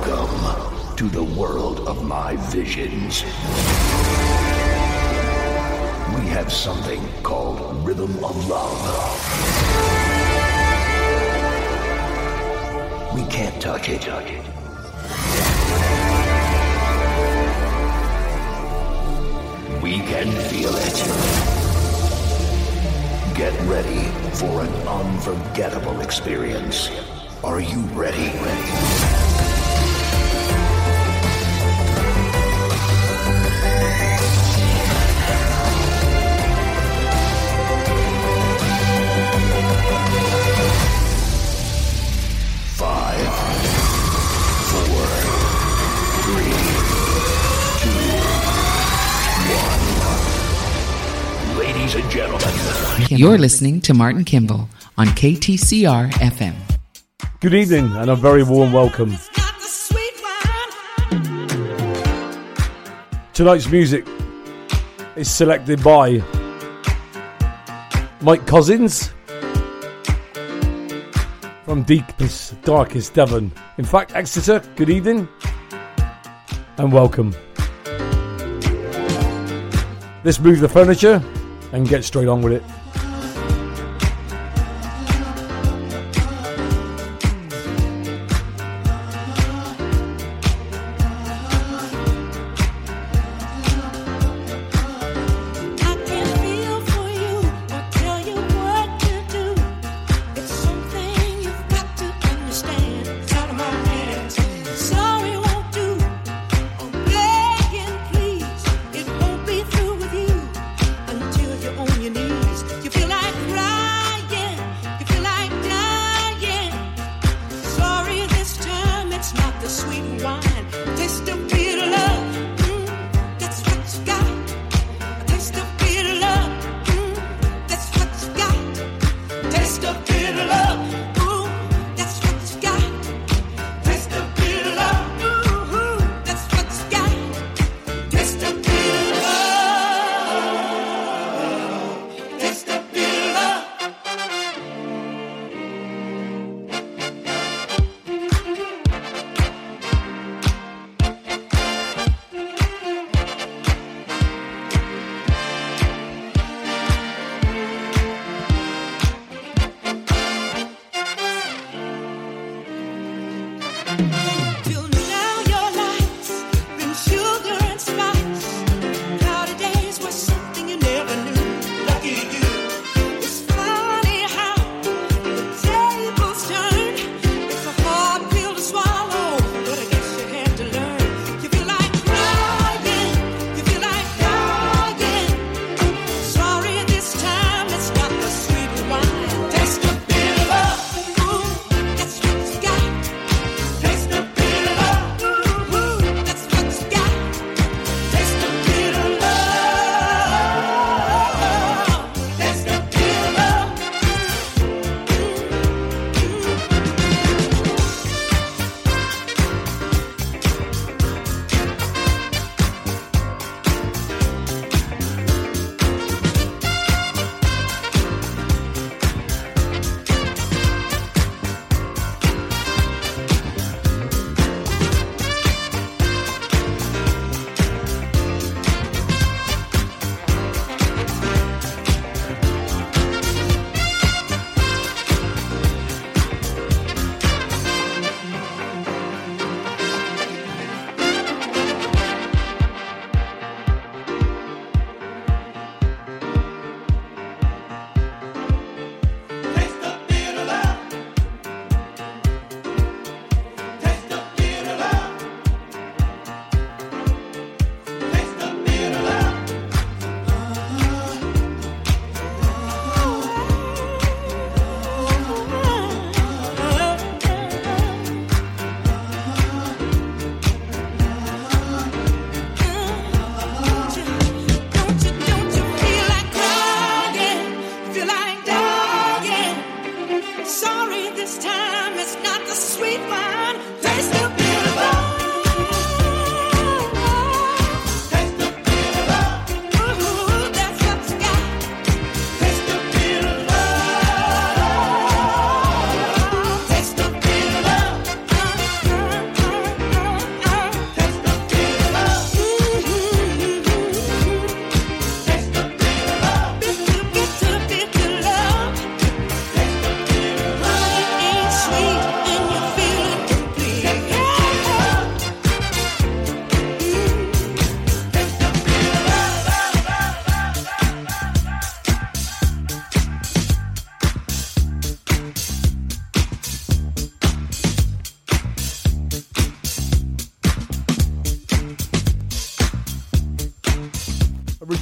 Welcome to the world of my visions. We have something called Rhythm of Love. We can't touch it. We can feel it. Get ready for an unforgettable experience. Are you ready? Ladies and gentlemen, you're listening to Martin Kimball on KTCR FM. Good evening and a very warm welcome. Tonight's music is selected by Mike Cousins from deepest, darkest Devon. In fact, Exeter, good evening and welcome. Let's move the furniture and get straight on with it. On your knees.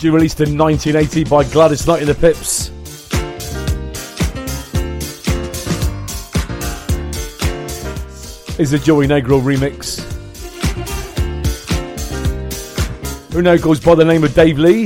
Originally released in 1980 by Gladys Knight and the Pips. Is a Joey Negro remix. Who now goes by the name of Dave Lee.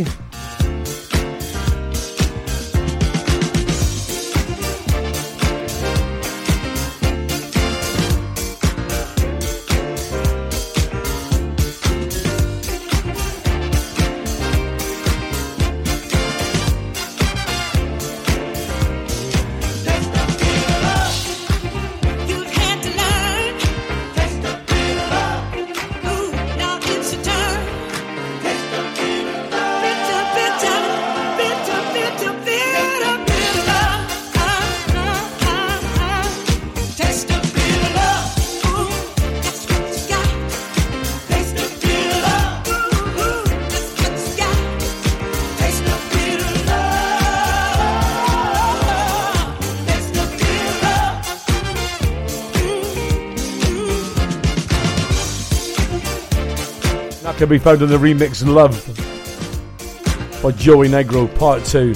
Can be found on the remix Love by Joey Negro Part 2.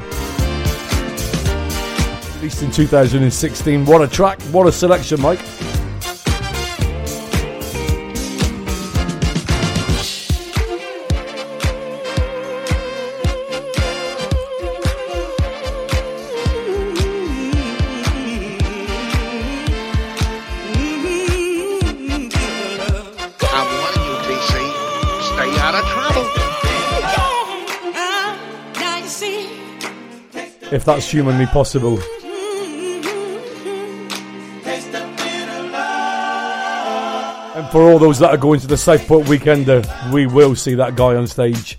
Released in 2016. What a track, what a selection, Mike. If that's humanly possible. And for all those that are going to the Southport Weekender, we will see that guy on stage.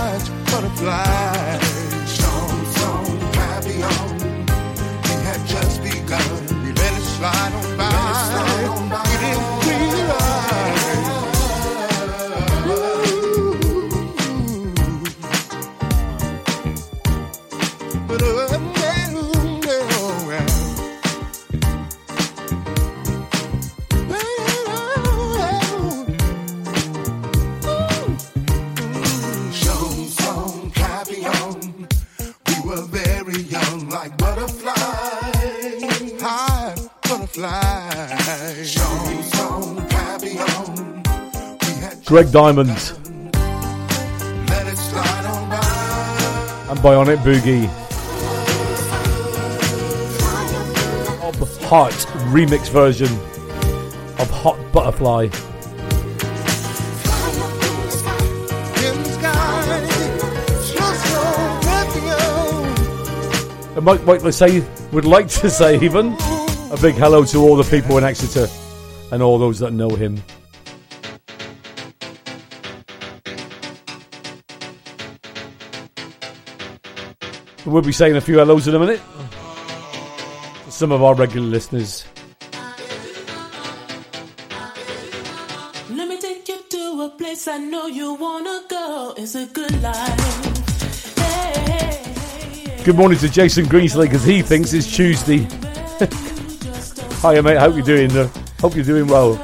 Butterfly, we had just Greg Diamond and Bionic Boogie. Bob Hart remix version of Hot Butterfly. And Mike would like to say even a big hello to all the people in Exeter and all those that know him. We'll be saying a few hellos in a minute to some of our regular listeners. Let me take you to a place I know you wanna go. It's a good life. Hey. Good morning to Jason Greensley because he thinks it's Tuesday. Hiya mate, hope you're doing well.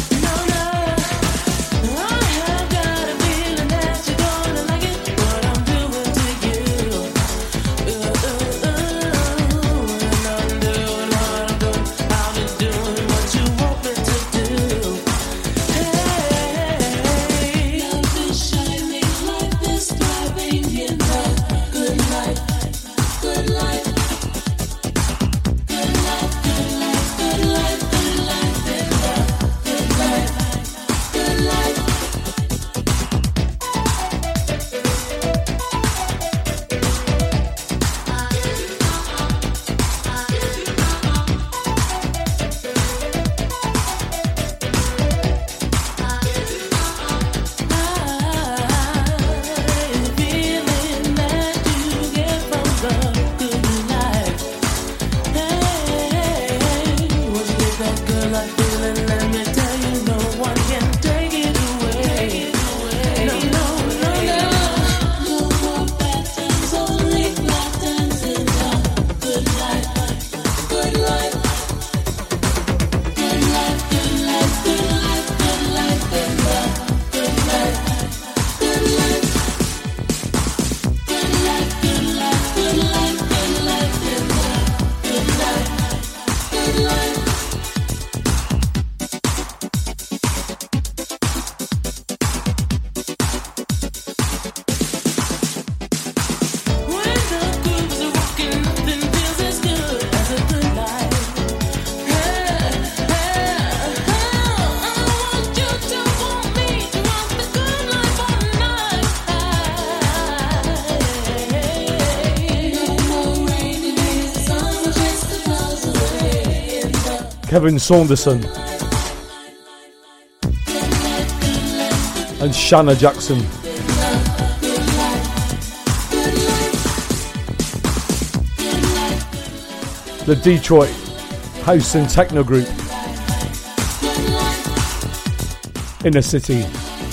Kevin Saunderson and Shanna Jackson. The Detroit House and Techno Group. Inner City.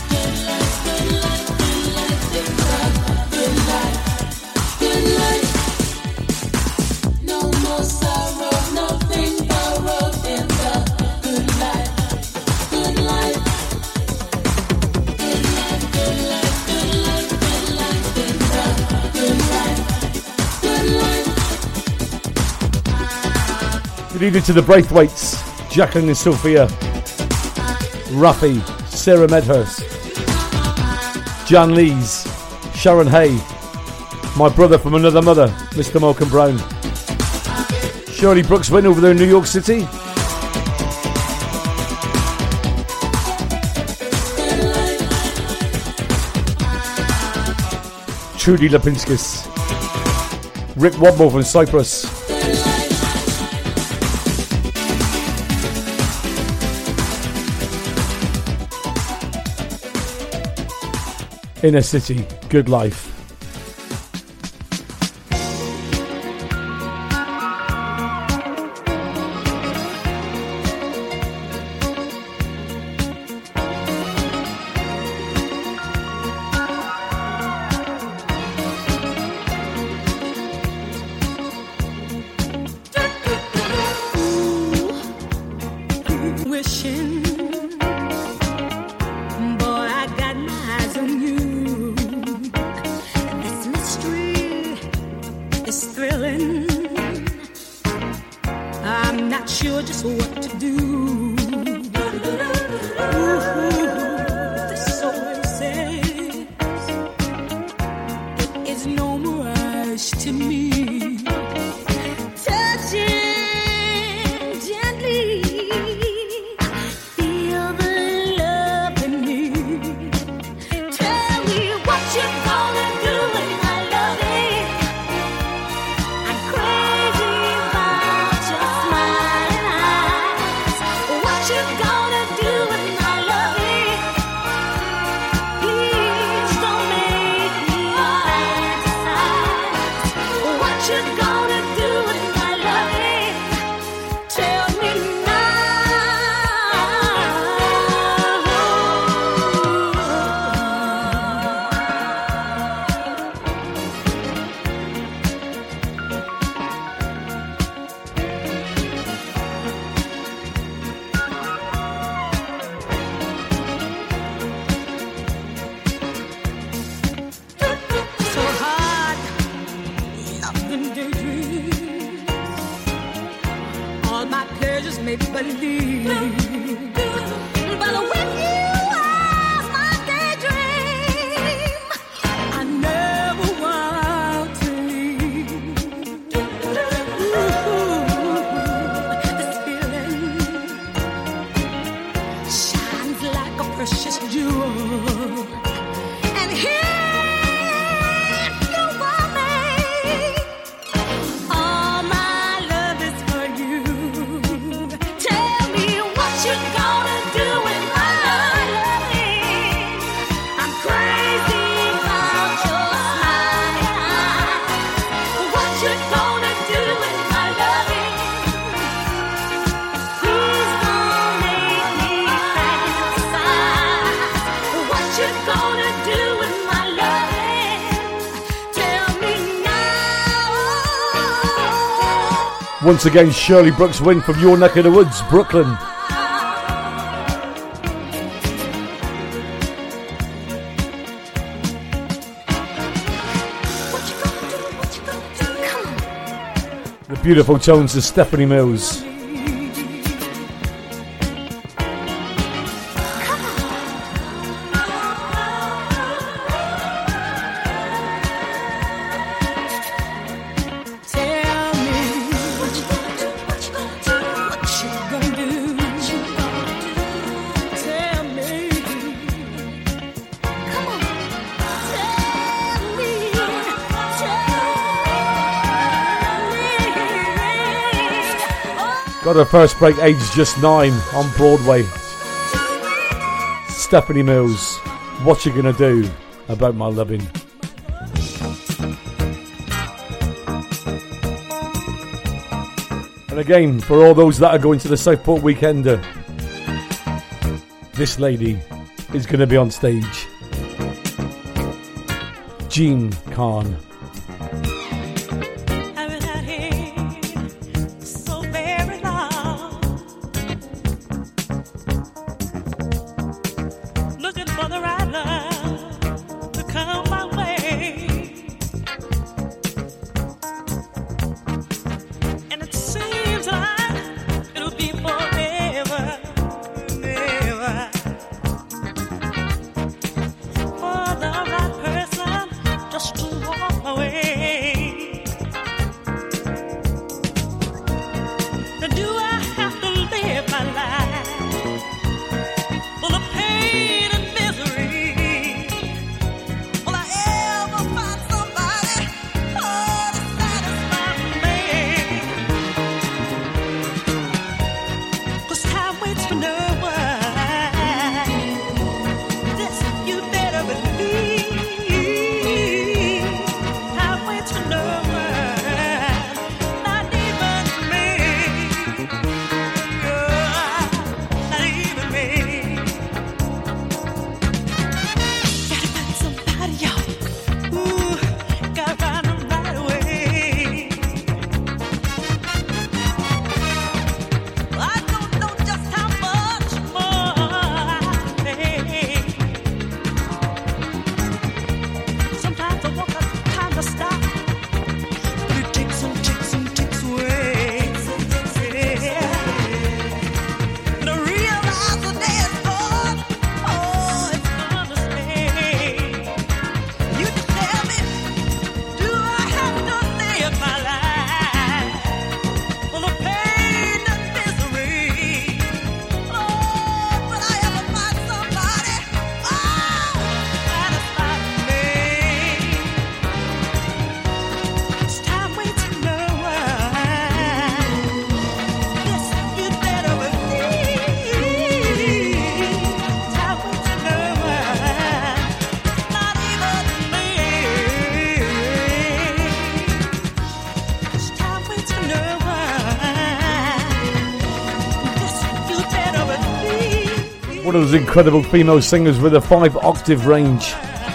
Leading to the Braithwaites, Jacqueline and Sophia, Rafi, Sarah Medhurst, Jan Lees, Sharon Hay, my brother from another mother, Mr. Malcolm Brown, Shirley Brooks went over there in New York City, Trudy Lipinskis, Rick Wadmore from Cyprus, Inner City, Good Life. Sure just what to do. Ooh, this is so hush to me, touching gently, feel the love in me. Tell me what you're gonna do with my loving. I'm crazy about your smiling eyes. What you gonna do with my loving? Please don't make me fantasize. What you gonna do with my loving? Tell me so hard, nothing daydreams. All my pleasures make believe. But when you are my daydream, I never want to leave. This feeling shines like a precious jewel. And here you are me. All my love is for you. Tell me what you gonna do with my loving. I'm crazy about your smiling eyes. What you gonna do with my loving? Please don't make me fantasize. What you gonna do with my loving? Tell me now. Once again, Shirley Brooks Wing from your neck of the woods, Brooklyn. What you gonna do? What you gonna do? Come on. The beautiful tones of Stephanie Mills. Tell me what you gonna do? What you gonna do? What you gonna do? What you gonna do? Tell me. Come on. Tell me. Got her first break aged just 9 on Broadway. Stephanie Mills, what you gonna do about my loving? And again, for all those that are going to the Southport Weekender, this lady is going to be on stage. Jean Khan. I've been out here so very long, looking for the right love to come my way, and it seems like it'll be forever, never. For the right person just to walk away. One of those incredible female singers with a 5-octave range.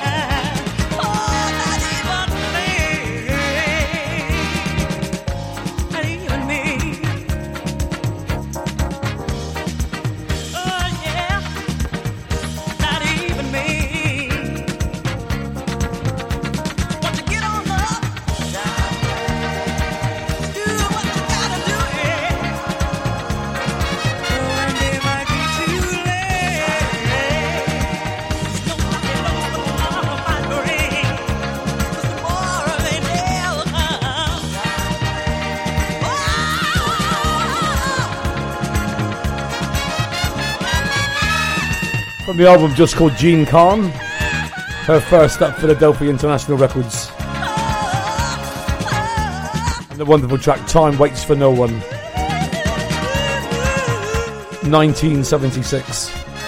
From the album just called Jean Carn, her first at Philadelphia International Records. And the wonderful track Time Waits for No One, 1976.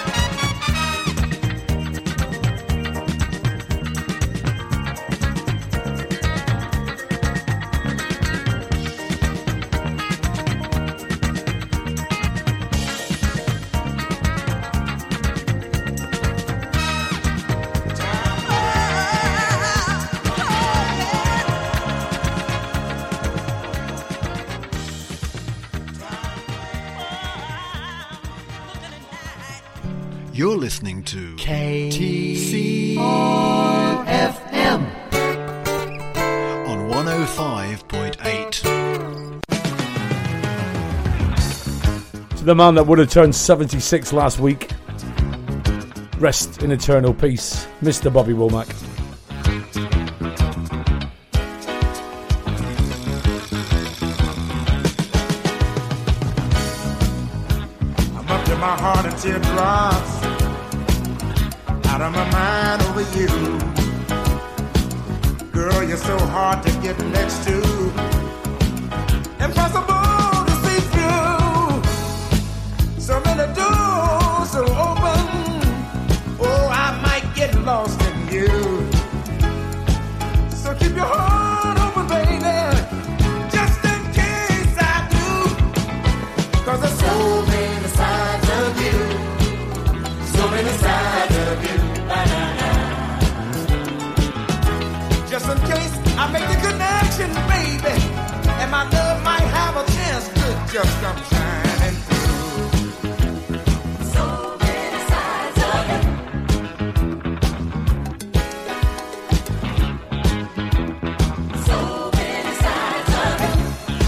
You're listening to KTCR FM on 105.8. To the man that would have turned 76 last week, rest in eternal peace, Mr. Bobby Womack. I'm up to my heart in teardrops, out of my mind over you. Girl, you're so hard to get next to, impossible to see through. So many doors are open, oh, I might get lost in you. So keep your heart open, baby, just in case I do. 'Cause there's so many sides of you, so many sides of you. Just in case I make the connection, baby, and my love might have a chance to just come shining through. So many sides of you. So many sides of you.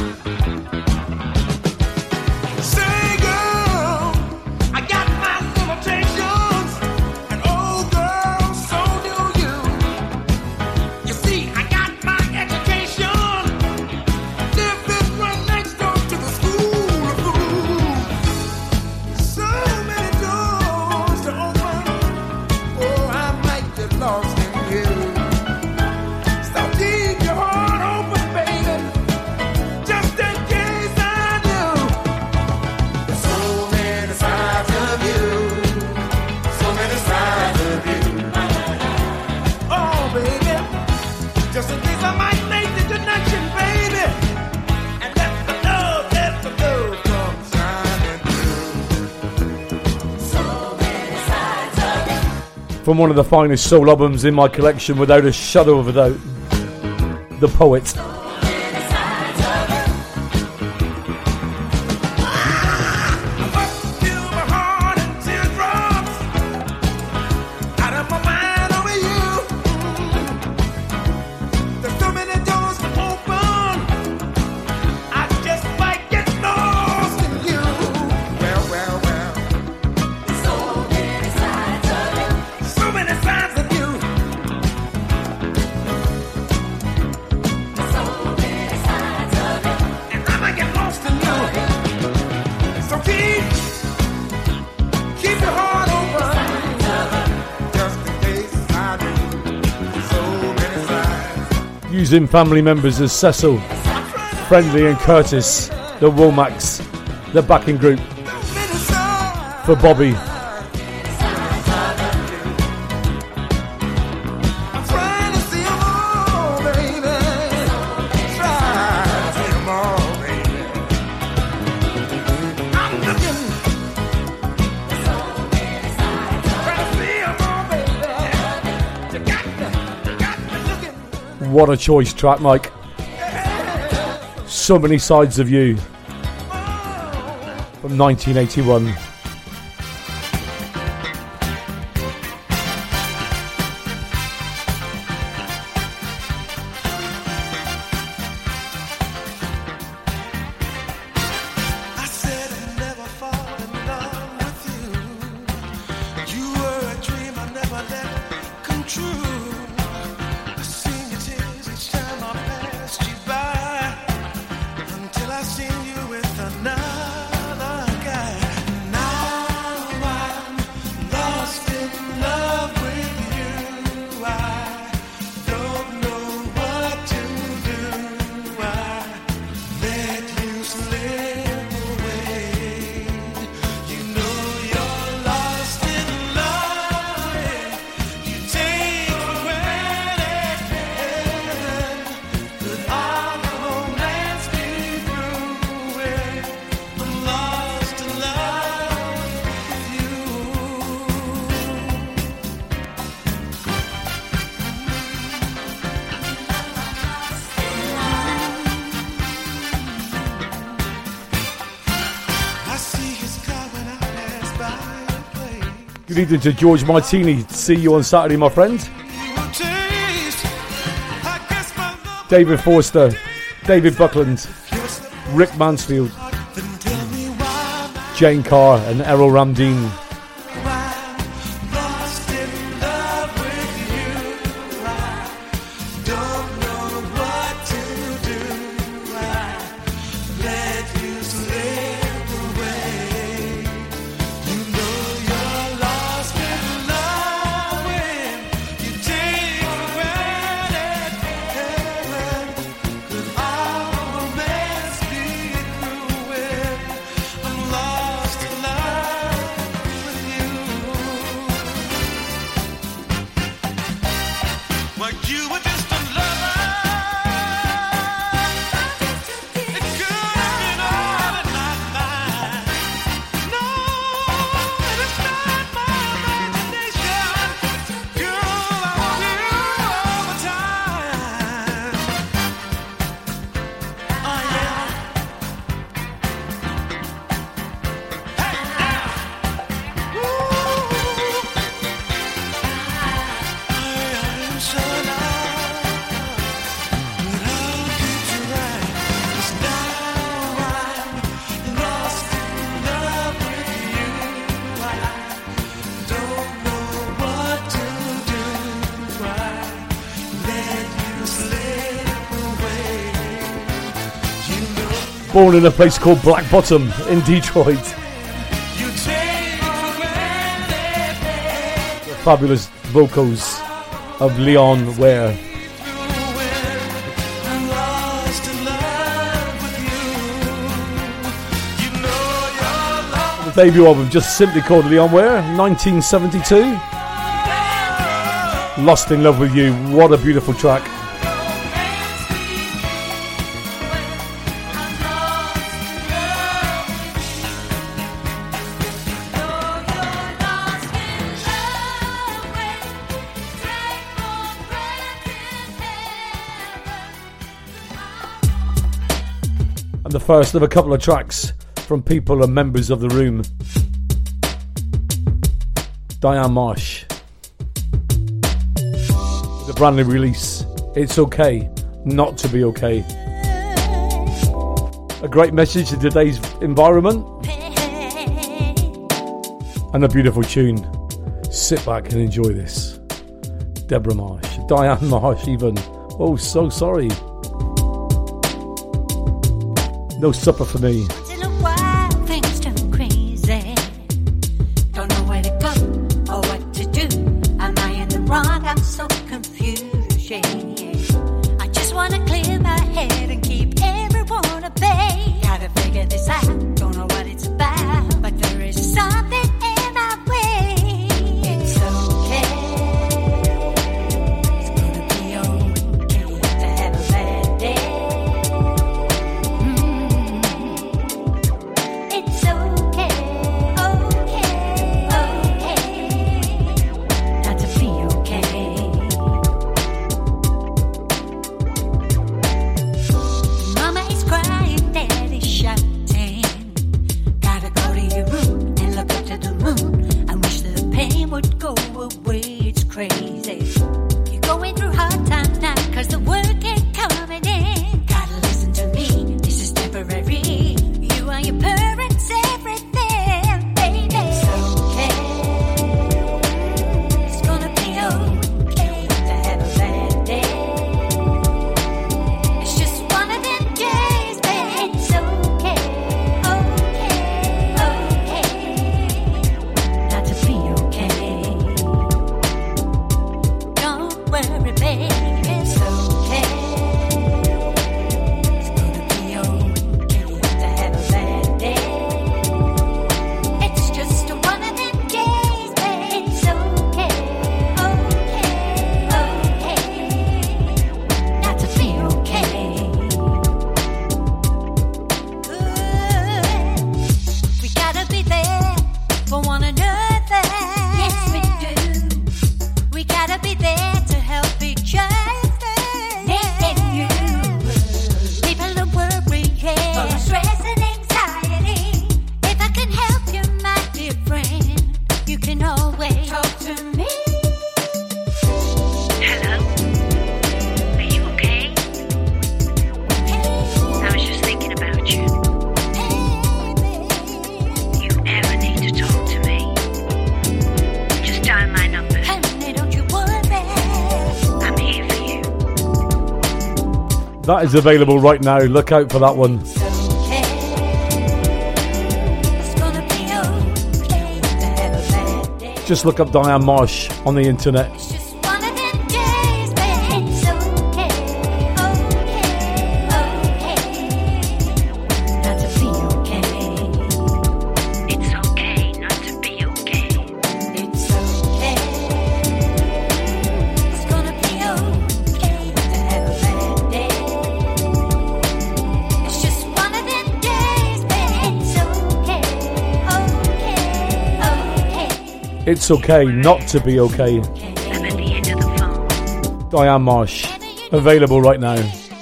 Say, girl, I got my limitations, and oh, girl, so do you. You see, I got my education, living right next door to the school of food. So many doors to open, oh, I might get lost in you. So keep your heart open, baby, just in case I do. There's so many sides of you, so many sides of you. Oh, baby, just in case I might make the connection, baby, and let the love come shining through. So many sides of you. From one of the finest soul albums in my collection, without a shadow of a doubt, The Poet. Many sides of you. I'm up to my heart in teardrops, out of my mind over you. There's so many doors to open, I just might get lost in you. Well. So many sides of you. So many sides of you. So many sides of you. And I might get lost in you. So keep your heart open, just in case I do. So many sides. Using family members as Cecil, Friendly and Curtis, the Womacks, the backing group Many sides. for Bobby. I'm trying to see 'em all, baby. Trying to see 'em all, baby. I'm looking. So many What a choice track, Mike. So many sides of you from 1981. Good evening to George Martini. See you on Saturday, my friend. David Forster, David Buckland, Rick Mansfield, Jane Carr and Errol Ramdeen. Born in a place called Black Bottom in Detroit. The fabulous vocals of Leon Ware. The debut album just simply called Leon Ware, 1972. Lost in Love with You, what a beautiful track. And the first of a couple of tracks from people and members of the room. Diane Marsh. The brand new release, It's Okay Not to Be Okay. A great message in today's environment. And a beautiful tune. Sit back and enjoy this. Deborah Marsh. Diane Marsh even. Oh, so sorry. No supper for me. Once in a while, things turn crazy. Don't know where to go or what to do. Am I in the wrong? I'm so confused. Yeah. I just want to clear my head and keep everyone at bay. Gotta figure this out. Don't know what it's about, but there is something in my way. It's okay. It's gonna be okay to have a bad day. That is available right now. Look out for that one. Just look up Diane Marsh on the internet. It's okay not to be okay. Diane Marsh, available right now.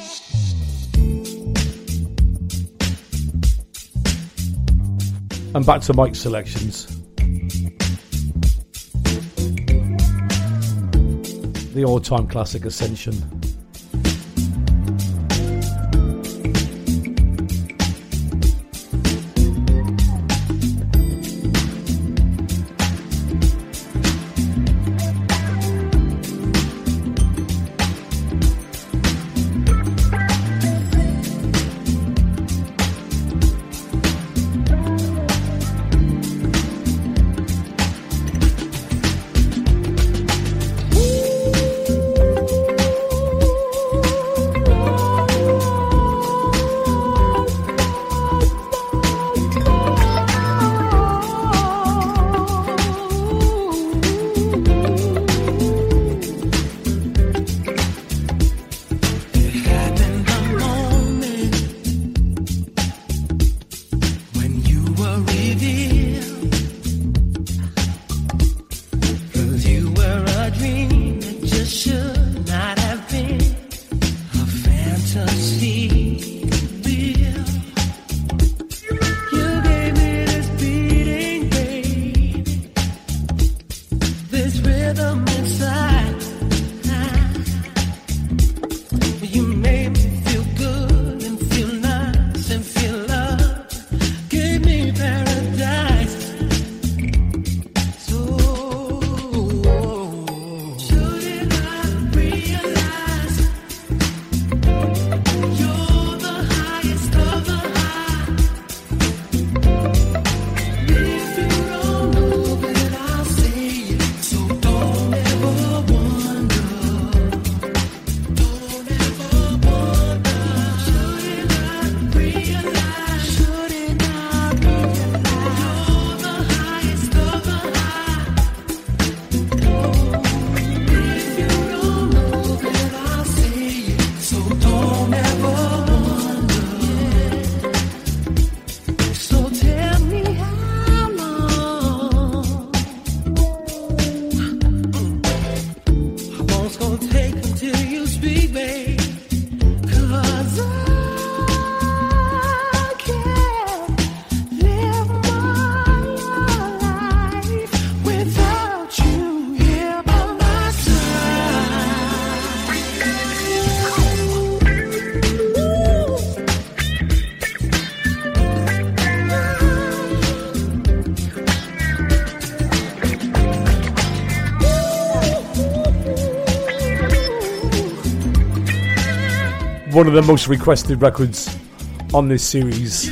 And back to Mike's selections. The all-time classic Ascension. One of the most requested records on this series.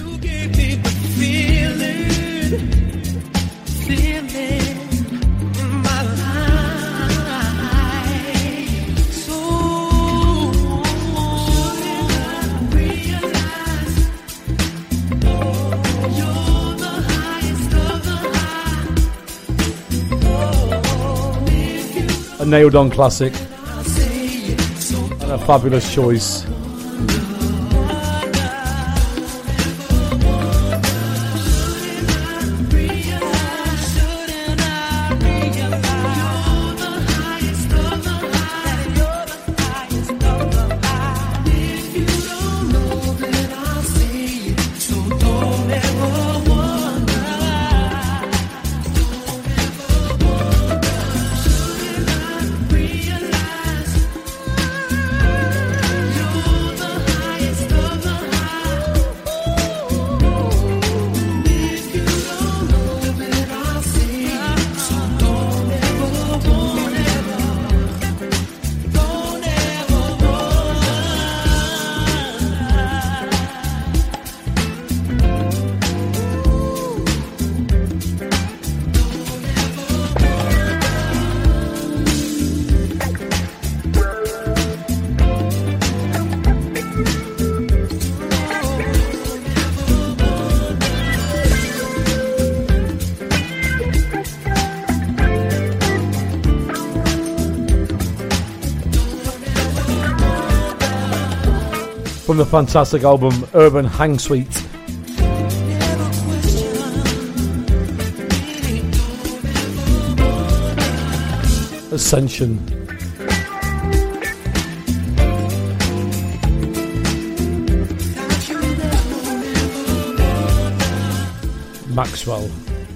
A nailed on classic and a fabulous choice. from the fantastic album Urban Hang Suite. Ascension. Maxwell.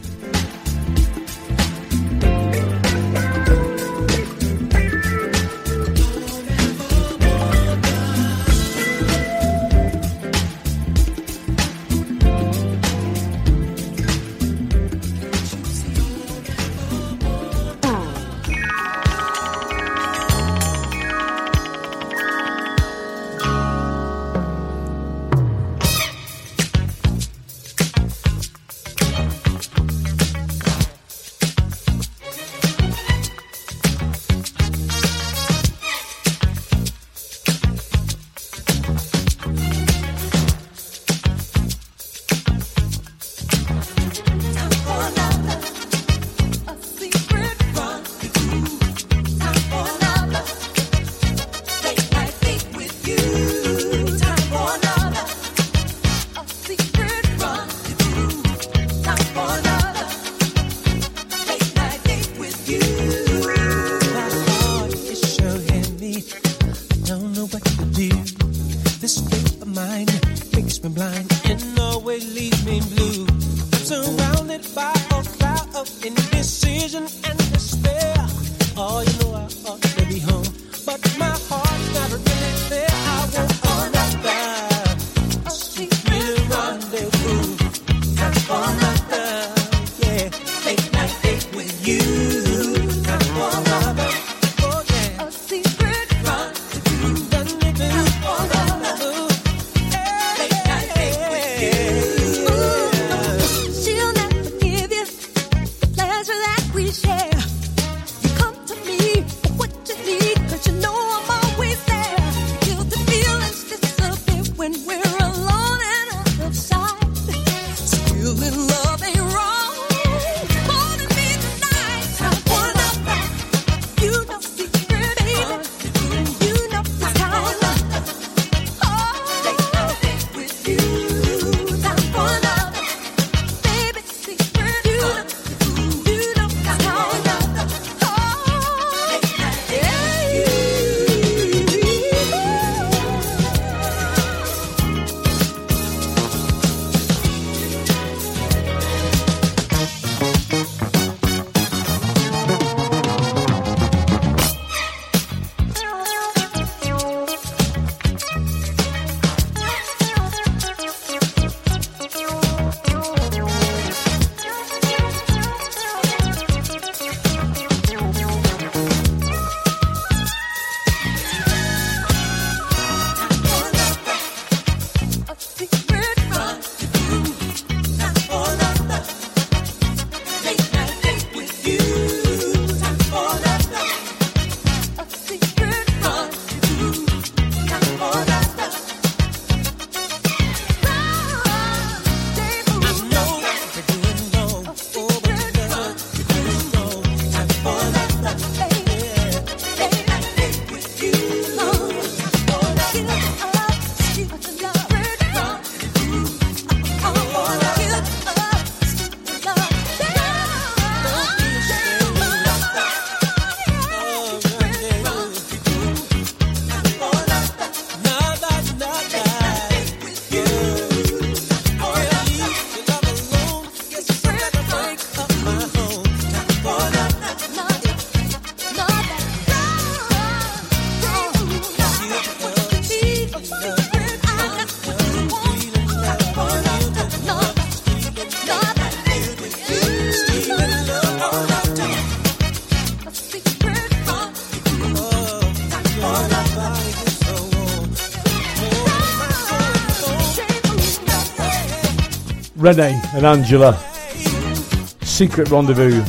Renee and Angela, Secret Rendezvous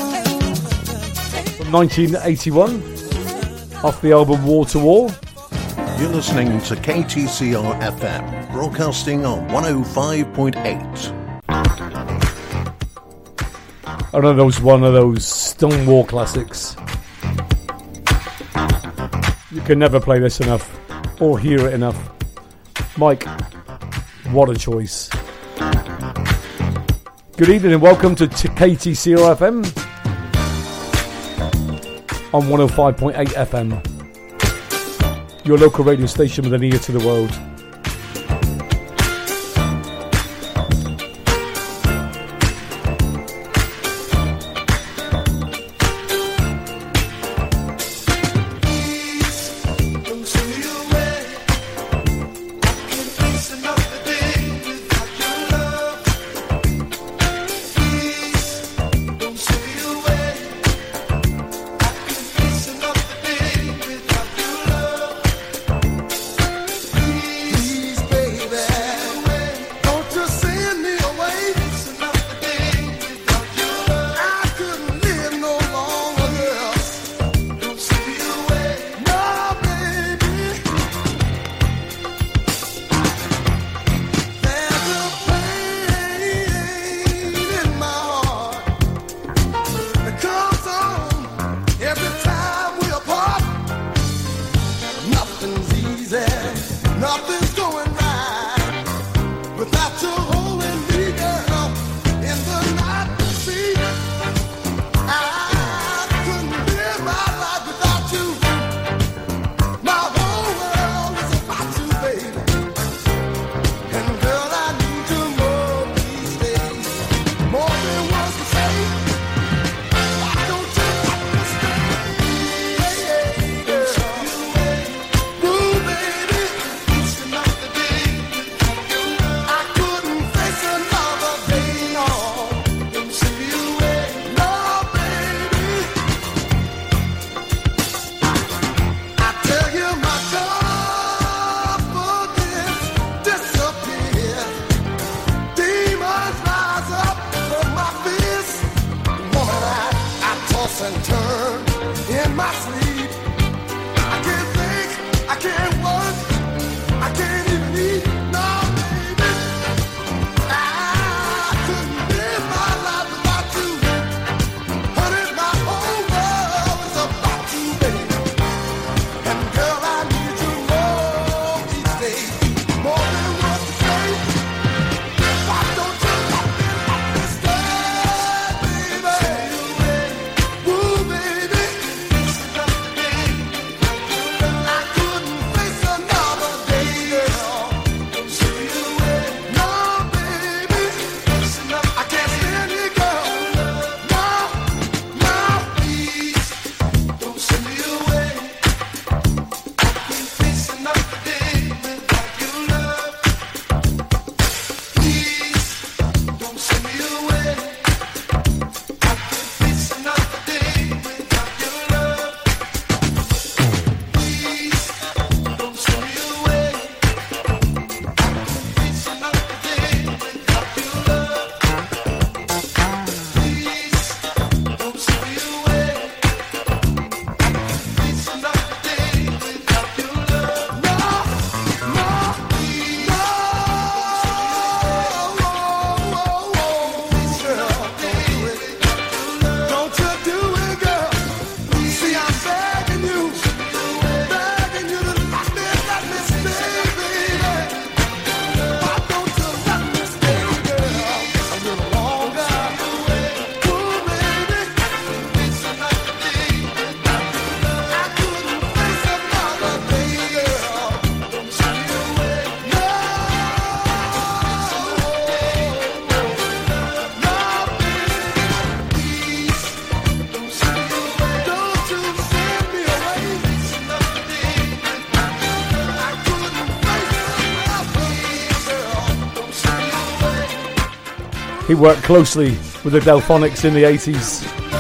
from 1981 off the album Wall to Wall. You're listening to KTCR FM, broadcasting on 105.8. One of those Stonewall classics. You can never play this enough or hear it enough. Mike, what a choice. Good evening and welcome to KTCR FM on 105.8 FM. Your local radio station with an ear to the world. He worked closely with the Delphonics in the 80s.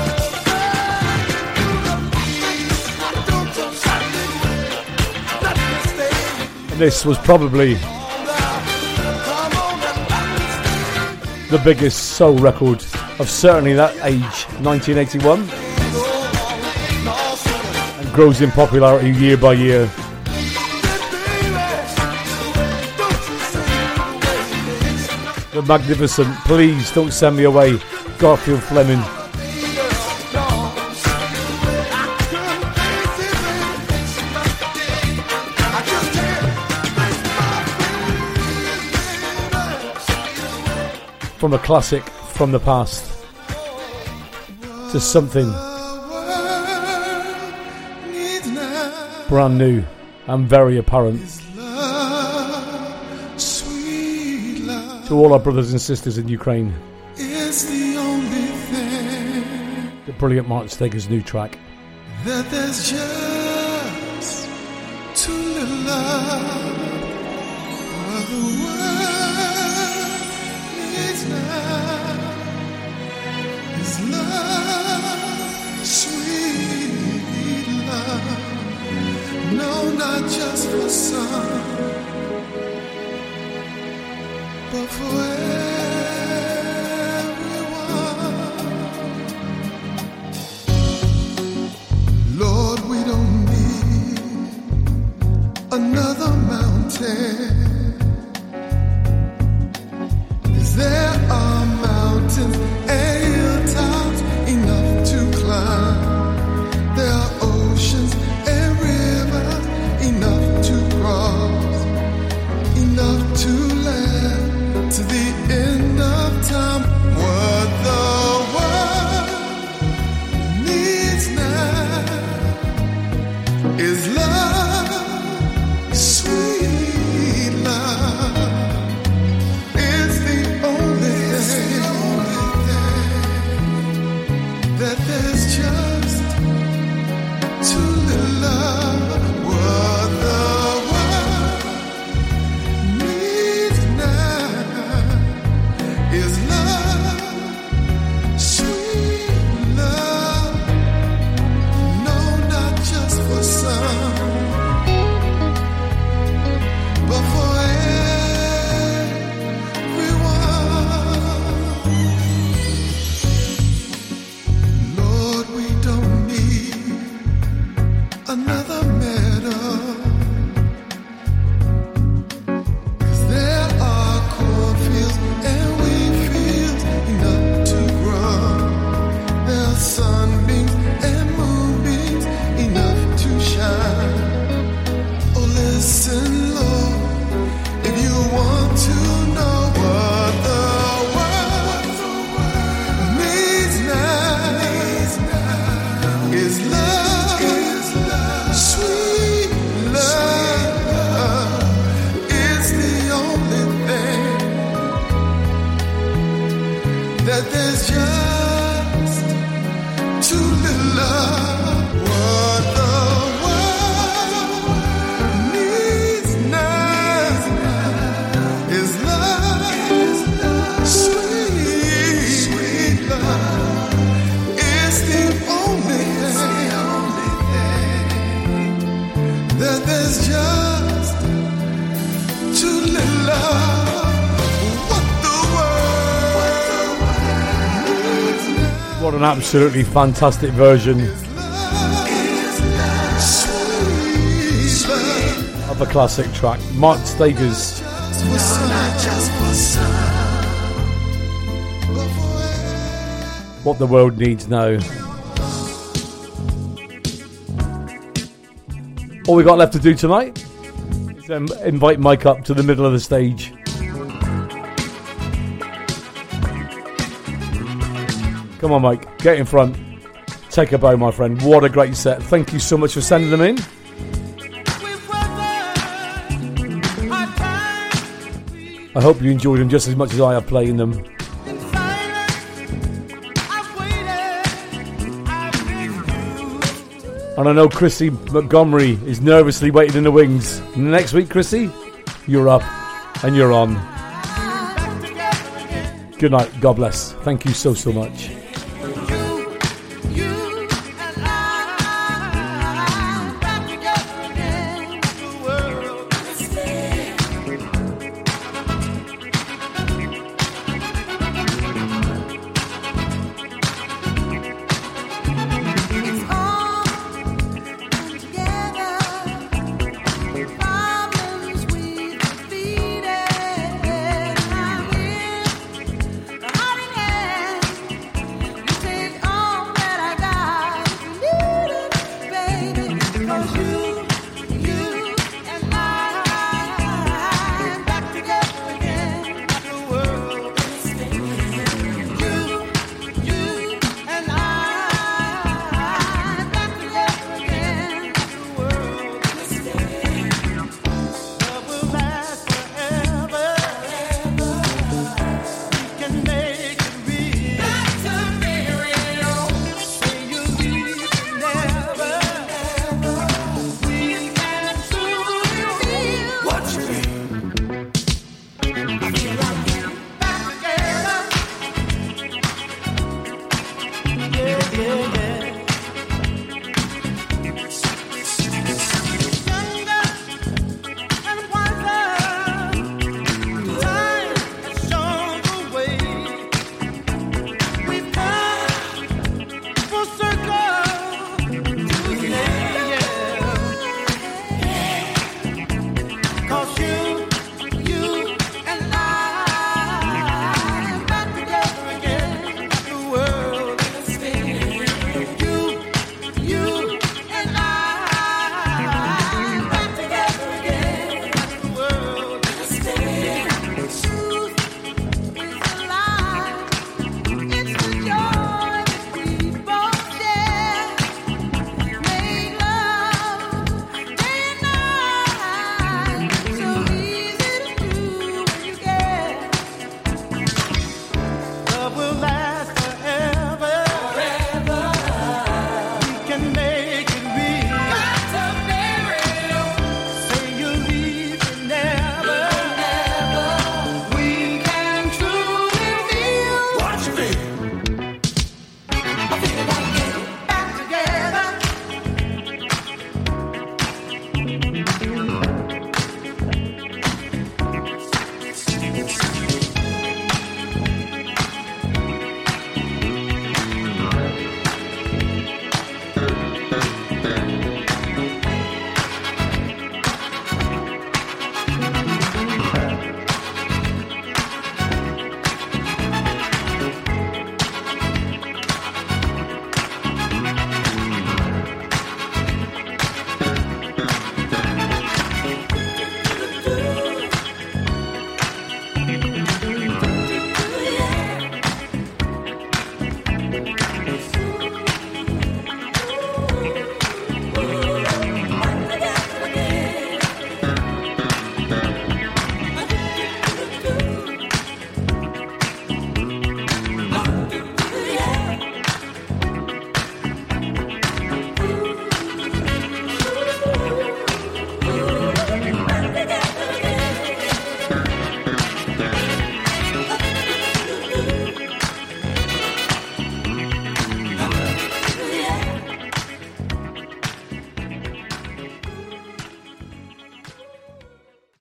And this was probably the biggest soul record of certainly that age, 1981. And grows in popularity year by year. The magnificent Please Don't Send Me Away, Garfield Fleming. From a classic from the past to something brand new and very apparent. To all our brothers and sisters in Ukraine, the brilliant Mark Steger's new track. That there's just too little love. What the world needs now is love, sweet love. No, not just for some, but for Lord, we don't need another mountain. 'Cause there are mountains and hilltops enough to climb. There are oceans and rivers enough to cross, enough to land to the end of time. What the world needs now is love, sweet love. It's the only thing that there's just too little love. What the world needs now is love, sweet love. No, not just for some, but for everyone. Lord, we don't need another medal. 'Cause there are cornfields and wheat fields enough to grow. There are sunbeams and moonbeams enough to shine. Oh, listen, Lord, if you want to know what the world needs now is love, sweet love. It's the only thing that there's just too little love. What the world needs now is love, sweet love. It's the only thing that there's just too little love. What the world needs now. What an absolutely fantastic version Sweet love. of a classic track. Mark Steger's For some, not just for some, but for What the World Needs Now. All we got left to do tonight is invite Mike up to the middle of the stage. Come on, Mike, get in front. Take a bow, my friend. What a great set. Thank you so much for sending them in. I hope you enjoyed them just as much as I have playing them. And I know Chrissy Montgomery is nervously waiting in the wings. Next week, Chrissy, you're up and you're on. Good night. God bless. Thank you so much.